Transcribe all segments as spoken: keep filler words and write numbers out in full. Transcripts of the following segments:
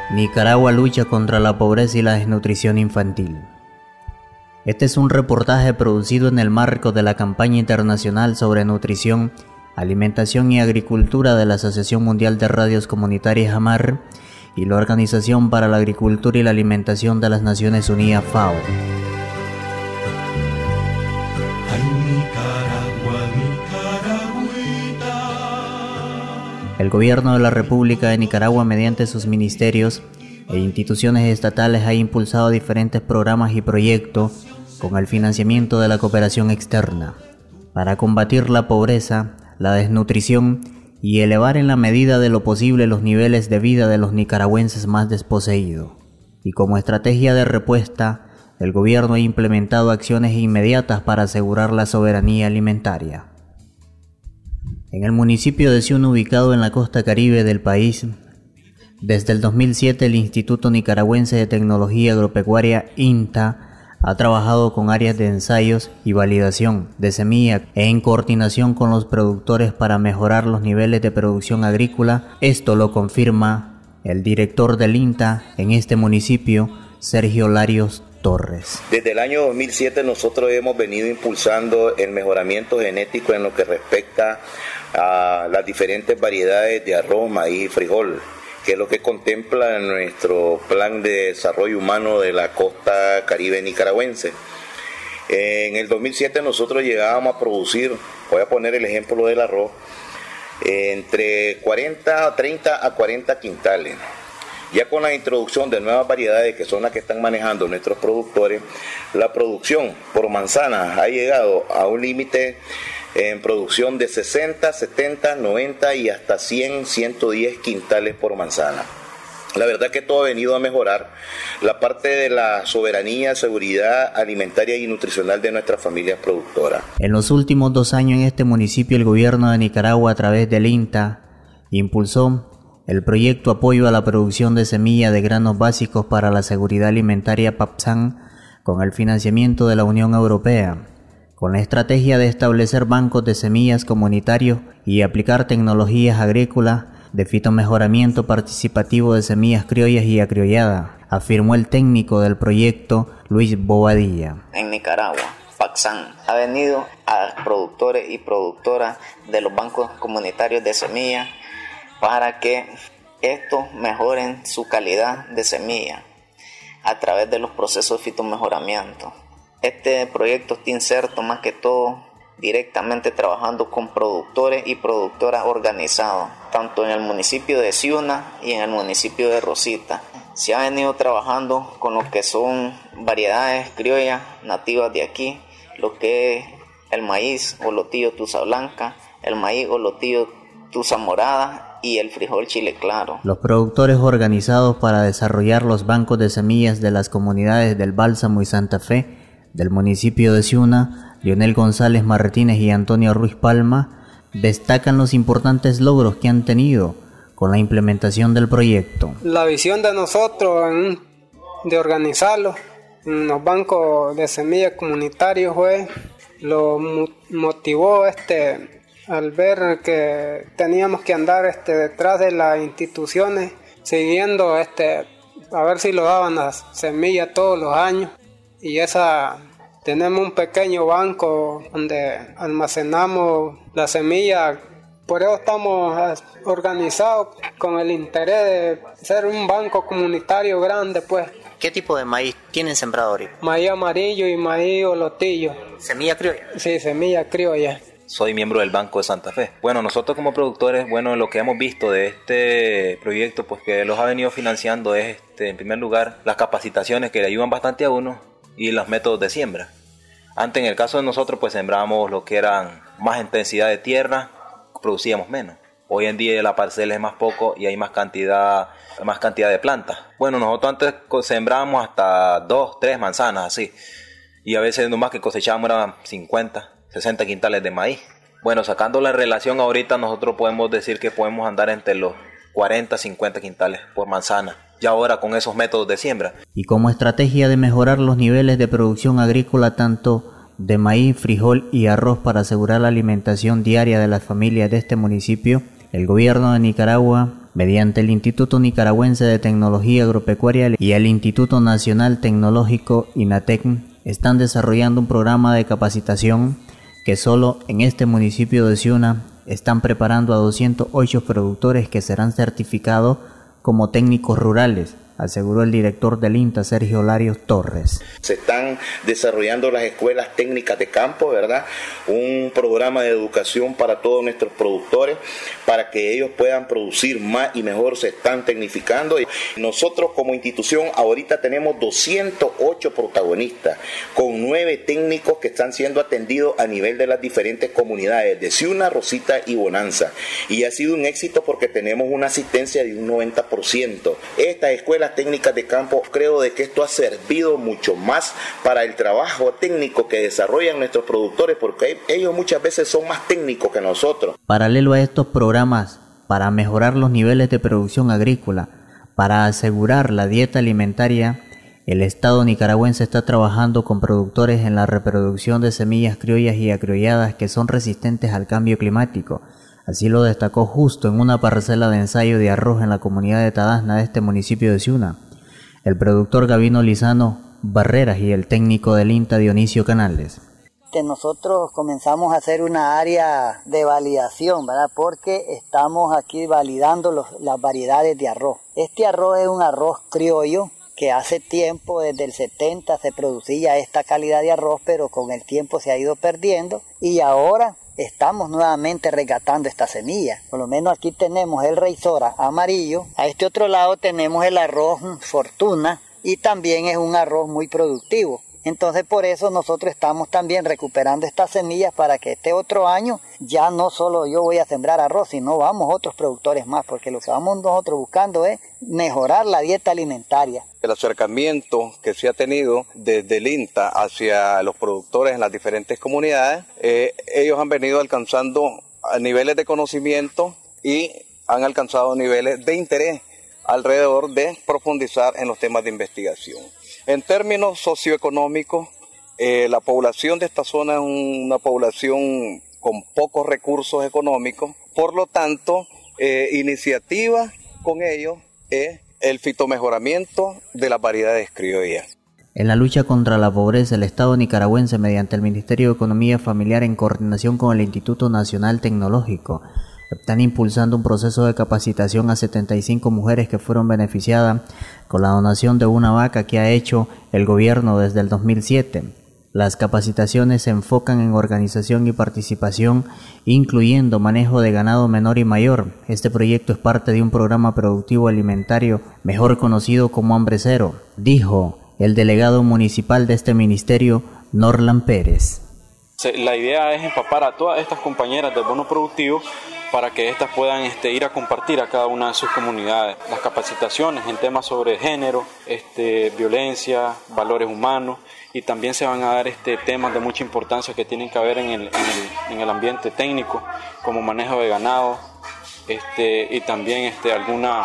Nicaragua lucha contra la pobreza y la desnutrición infantil. Este es un reportaje producido en el marco de la campaña internacional sobre nutrición, alimentación y agricultura de la Asociación Mundial de Radios Comunitarias AMAR y la Organización para la Agricultura y la Alimentación de las Naciones Unidas FAO. El gobierno de la República de Nicaragua, mediante sus ministerios e instituciones estatales, ha impulsado diferentes programas y proyectos con el financiamiento de la cooperación externa para combatir la pobreza, la desnutrición y elevar en la medida de lo posible los niveles de vida de los nicaragüenses más desposeídos. Y como estrategia de respuesta, el gobierno ha implementado acciones inmediatas para asegurar la soberanía alimentaria. En el municipio de Ciuna, ubicado en la costa caribe del país, desde el dos mil siete el Instituto Nicaragüense de Tecnología Agropecuaria INTA ha trabajado con áreas de ensayos y validación de semilla en coordinación con los productores para mejorar los niveles de producción agrícola. Esto lo confirma el director del INTA en este municipio, Sergio Larios Torres. Desde el año dos mil siete nosotros hemos venido impulsando el mejoramiento genético en lo que respecta a las diferentes variedades de arroz, maíz y frijol, que es lo que contempla nuestro plan de desarrollo humano de la costa caribe nicaragüense. En el dos mil siete nosotros llegábamos a producir, voy a poner el ejemplo del arroz, entre cuarenta, treinta a cuarenta quintales. Ya con la introducción de nuevas variedades, que son las que están manejando nuestros productores, la producción por manzana ha llegado a un límite en producción de sesenta, setenta, noventa y hasta cien, ciento diez quintales por manzana. La verdad que todo ha venido a mejorar la parte de la soberanía, seguridad alimentaria y nutricional de nuestras familias productoras. En los últimos dos años en este municipio el gobierno de Nicaragua, a través del INTA, impulsó el proyecto Apoyo a la Producción de Semilla de Granos Básicos para la Seguridad Alimentaria PAPSAN con el financiamiento de la Unión Europea, con la estrategia de establecer bancos de semillas comunitarios y aplicar tecnologías agrícolas de fitomejoramiento participativo de semillas criollas y acriolladas, afirmó el técnico del proyecto, Luis Bobadilla. En Nicaragua, PAPSAN ha venido a productores y productoras de los bancos comunitarios de semillas para que estos mejoren su calidad de semilla a través de los procesos de fitomejoramiento. Este proyecto está inserto más que todo directamente trabajando con productores y productoras organizados, tanto en el municipio de Ciuna y en el municipio de Rosita. Se ha venido trabajando con lo que son variedades criollas nativas de aquí, lo que es el maíz o lotillo tusa blanca, el maíz o lotillo tusa morada y el frijol chile claro. Los productores organizados para desarrollar los bancos de semillas de las comunidades del Bálsamo y Santa Fe del municipio de Ciuna, Leonel González Martínez y Antonio Ruiz Palma, destacan los importantes logros que han tenido con la implementación del proyecto. La visión de nosotros en, de organizarlo en los bancos de semillas comunitarios fue, lo motivó este al ver que teníamos que andar este detrás de las instituciones siguiendo este a ver si lo daban las semillas todos los años, y esa tenemos un pequeño banco donde almacenamos la semilla. Por eso estamos organizados con el interés de ser un banco comunitario grande, pues. ¿Qué tipo de maíz tienen sembrado ahorita? Maíz amarillo y maíz olotillo. ¿Semilla criolla? Sí, semilla criolla. Soy miembro del Banco de Santa Fe. Bueno, nosotros como productores, bueno, lo que hemos visto de este proyecto, pues que los ha venido financiando es, este, en primer lugar, las capacitaciones que le ayudan bastante a uno y los métodos de siembra. Antes, en el caso de nosotros, pues sembrábamos lo que eran más intensidad de tierra, producíamos menos. Hoy en día la parcela es más poco y hay más cantidad, más cantidad de plantas. Bueno, nosotros antes sembrábamos hasta dos, tres manzanas, así. Y a veces nomás que cosechábamos eran cincuenta, sesenta quintales de maíz. Bueno, sacando la relación ahorita, nosotros podemos decir que podemos andar entre los cuarenta, cincuenta quintales por manzana. Y ahora con esos métodos de siembra. Y como estrategia de mejorar los niveles de producción agrícola tanto de maíz, frijol y arroz para asegurar la alimentación diaria de las familias de este municipio, el gobierno de Nicaragua mediante el Instituto Nicaragüense de Tecnología Agropecuaria y el Instituto Nacional Tecnológico INATEC, están desarrollando un programa de capacitación que solo en este municipio de Ciuna están preparando a doscientos ocho productores que serán certificados como técnicos rurales, aseguró el director del INTA, Sergio Larios Torres. Se están desarrollando las escuelas técnicas de campo, ¿verdad? Un programa de educación para todos nuestros productores, para que ellos puedan producir más y mejor, se están tecnificando. Nosotros como institución ahorita tenemos doscientos ocho protagonistas, con nueve técnicos que están siendo atendidos a nivel de las diferentes comunidades de Ciuna, Rosita y Bonanza. Y ha sido un éxito porque tenemos una asistencia de un noventa por ciento. Estas escuelas técnicas de campo, creo de que esto ha servido mucho más para el trabajo técnico que desarrollan nuestros productores, porque ellos muchas veces son más técnicos que nosotros. Paralelo a estos programas, para mejorar los niveles de producción agrícola, para asegurar la dieta alimentaria, el Estado nicaragüense está trabajando con productores en la reproducción de semillas criollas y acriolladas que son resistentes al cambio climático. Así lo destacó justo en una parcela de ensayo de arroz en la comunidad de Tadasna de este municipio de Ciuna el productor Gabino Lizano Barreras y el técnico del INTA Dionisio Canales. Nosotros comenzamos a hacer una área de validación, ¿verdad? Porque estamos aquí validando los, las variedades de arroz. Este arroz es un arroz criollo que hace tiempo, desde el setenta, se producía esta calidad de arroz, pero con el tiempo se ha ido perdiendo y ahora estamos nuevamente rescatando esta semilla. Por lo menos aquí tenemos el Reisora amarillo, a este otro lado tenemos el arroz Fortuna y también es un arroz muy productivo. Entonces por eso nosotros estamos también recuperando estas semillas para que este otro año ya no solo yo voy a sembrar arroz, sino vamos otros productores más, porque lo que vamos nosotros buscando es mejorar la dieta alimentaria. El acercamiento que se ha tenido desde el INTA hacia los productores en las diferentes comunidades, eh, ellos han venido alcanzando niveles de conocimiento y han alcanzado niveles de interés alrededor de profundizar en los temas de investigación. En términos socioeconómicos, eh, la población de esta zona es una población con pocos recursos económicos, por lo tanto, eh, iniciativa con ellos es el fitomejoramiento de las variedades criollas. En la lucha contra la pobreza, el Estado nicaragüense, mediante el Ministerio de Economía Familiar en coordinación con el Instituto Nacional Tecnológico, están impulsando un proceso de capacitación a setenta y cinco mujeres que fueron beneficiadas con la donación de una vaca que ha hecho el gobierno desde el dos mil siete. Las capacitaciones se enfocan en organización y participación, incluyendo manejo de ganado menor y mayor. Este proyecto es parte de un programa productivo alimentario mejor conocido como Hambre Cero, dijo el delegado municipal de este ministerio, Norlan Pérez. La idea es empapar a todas estas compañeras del bono productivo para que éstas puedan este, ir a compartir a cada una de sus comunidades. Las capacitaciones en temas sobre género, este, violencia, valores humanos, y también se van a dar este, temas de mucha importancia que tienen que ver en el, en el, en el ambiente técnico, como manejo de ganado, este, y también este, alguna,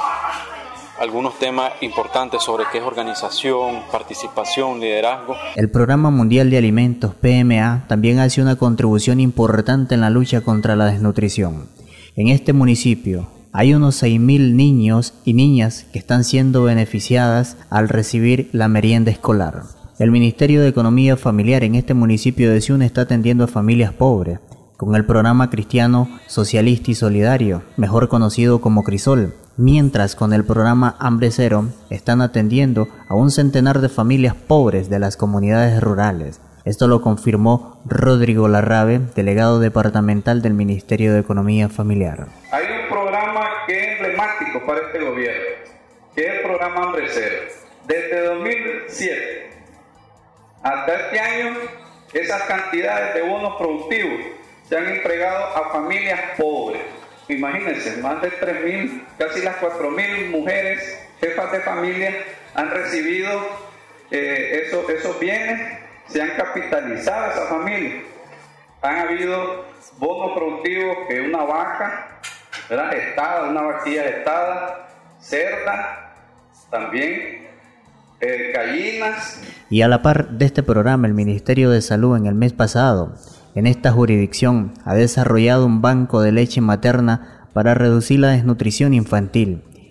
algunos temas importantes sobre qué es organización, participación, liderazgo. El Programa Mundial de Alimentos, P M A, también hace una contribución importante en la lucha contra la desnutrición. En este municipio hay unos seis mil niños y niñas que están siendo beneficiadas al recibir la merienda escolar. El Ministerio de Economía Familiar en este municipio de Ciuna está atendiendo a familias pobres con el programa cristiano socialista y solidario, mejor conocido como Crisol, mientras con el programa Hambre Cero están atendiendo a un centenar de familias pobres de las comunidades rurales. Esto lo confirmó Rodrigo Larrabe, delegado departamental del Ministerio de Economía Familiar. Hay un programa que es emblemático para este gobierno, que es el programa Hambre Cero. Desde dos mil siete hasta este año, esas cantidades de bonos productivos se han entregado a familias pobres. Imagínense, más de tres mil, casi las cuatro mil mujeres, jefas de familia, han recibido eh, esos, esos bienes. Se han capitalizado esas familias. Han habido bonos productivos que una vaca, ¿verdad? Gestada, una vaquilla gestada, cerda, también eh, gallinas. Y a la par de este programa, el Ministerio de Salud en el mes pasado, en esta jurisdicción, ha desarrollado un banco de leche materna para reducir la desnutrición infantil.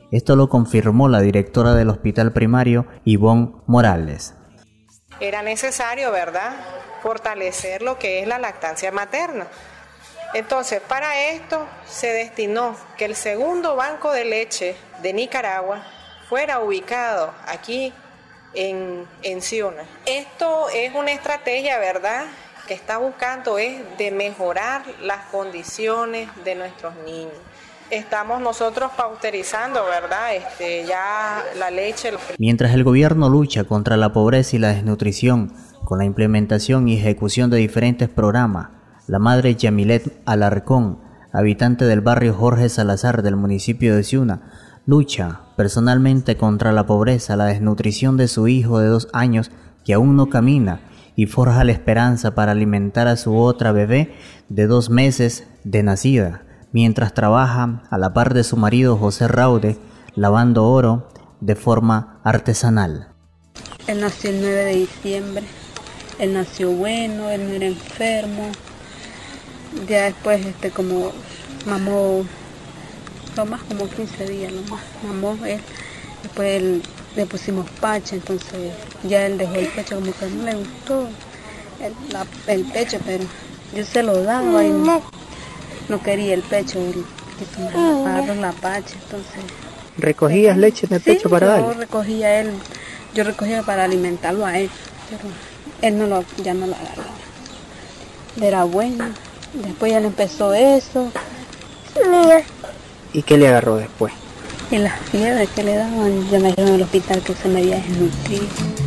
Esto lo confirmó la directora del hospital primario, Ivonne Morales. Era necesario, ¿verdad?, fortalecer lo que es la lactancia materna. Entonces, para esto se destinó que el segundo banco de leche de Nicaragua fuera ubicado aquí en, en Ciuna. Esto es una estrategia, ¿verdad?, que está buscando es de mejorar las condiciones de nuestros niños. Estamos nosotros pauterizando, ¿verdad?, este, ya la leche. Mientras el gobierno lucha contra la pobreza y la desnutrición con la implementación y ejecución de diferentes programas, la madre Yamilet Alarcón, habitante del barrio Jorge Salazar del municipio de Ciuna, lucha personalmente contra la pobreza, la desnutrición de su hijo de dos años que aún no camina y forja la esperanza para alimentar a su otra bebé de dos meses de nacida, mientras trabaja a la par de su marido José Raude, lavando oro de forma artesanal. Él nació el nueve de diciembre, él nació bueno, él no era enfermo. Ya después, este, como mamó, lo más como quince días, lo más mamó él. Después él, le pusimos pacha, entonces ya él dejó el pecho, como que no le gustó el, la, el pecho, pero yo se lo daba y no, no quería el pecho, él quiso agarrar la pacha, entonces. ¿Recogías él, leche en el pecho sí, para yo darle? recogía él, yo recogía para alimentarlo a él, pero él no lo, ya no lo agarraba. Era bueno. Después ya le empezó eso. ¿Y qué le agarró después? Y las fiebres que le daban, ya me dijeron en el hospital que se me había desnutrido.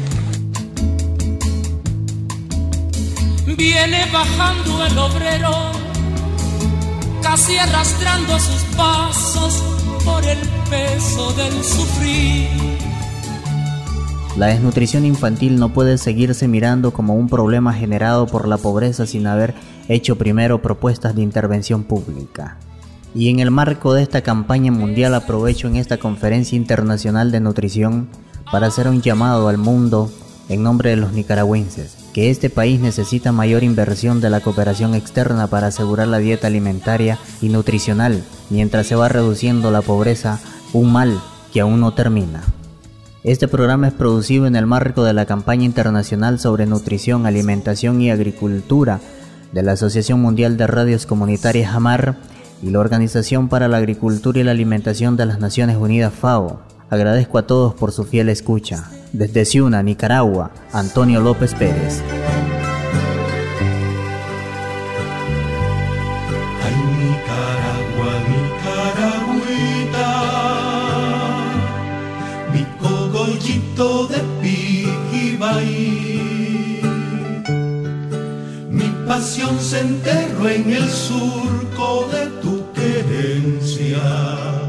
Viene bajando el obrero, casi arrastrando sus pasos por el peso del sufrir. La desnutrición infantil no puede seguirse mirando como un problema generado por la pobreza sin haber hecho primero propuestas de intervención pública. Y en el marco de esta campaña mundial aprovecho en esta conferencia internacional de nutrición para hacer un llamado al mundo en nombre de los nicaragüenses, que este país necesita mayor inversión de la cooperación externa para asegurar la dieta alimentaria y nutricional, mientras se va reduciendo la pobreza, un mal que aún no termina. Este programa es producido en el marco de la campaña internacional sobre nutrición, alimentación y agricultura de la Asociación Mundial de Radios Comunitarias AMAR y la Organización para la Agricultura y la Alimentación de las Naciones Unidas FAO. Agradezco a todos por su fiel escucha. Desde Ciuna, Nicaragua, Antonio López Pérez. Ay, Nicaragua, Nicaragüita, mi cogollito de Pijibaí. Mi pasión se enterró en el surco de tu querencia.